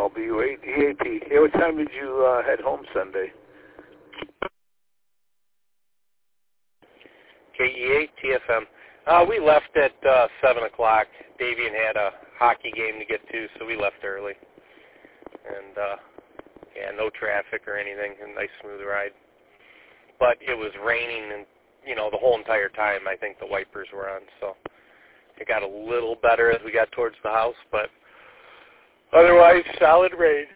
WLBU-EAP. Hey, what time did you head home Sunday? KEA TFM. We left at 7 o'clock. Davian had a hockey game to get to, so we left early. And, no traffic or anything. A nice, smooth ride. But it was raining, and, the whole entire time I think the wipers were on. So it got a little better as we got towards the house, but otherwise solid rain.